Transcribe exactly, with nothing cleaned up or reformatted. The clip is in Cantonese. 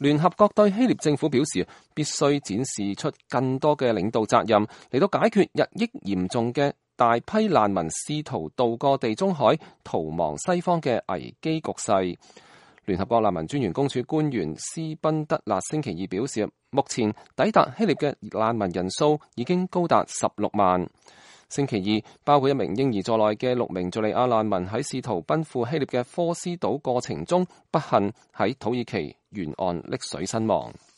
聯合國對希臘政府表示，必須展示出更多嘅領導責任，嚟到解決日益嚴重嘅大批難民試圖渡過地中海逃亡西方嘅危機局勢。聯合國難民專員公署官員斯賓德勒星期二表示，目前抵達希臘嘅難民人數已經高達十六萬。星期二，包括一名嬰兒在內嘅六名敘利亞難民喺試圖奔赴希臘嘅科斯島過程中，不幸喺土耳其沿岸溺水身亡。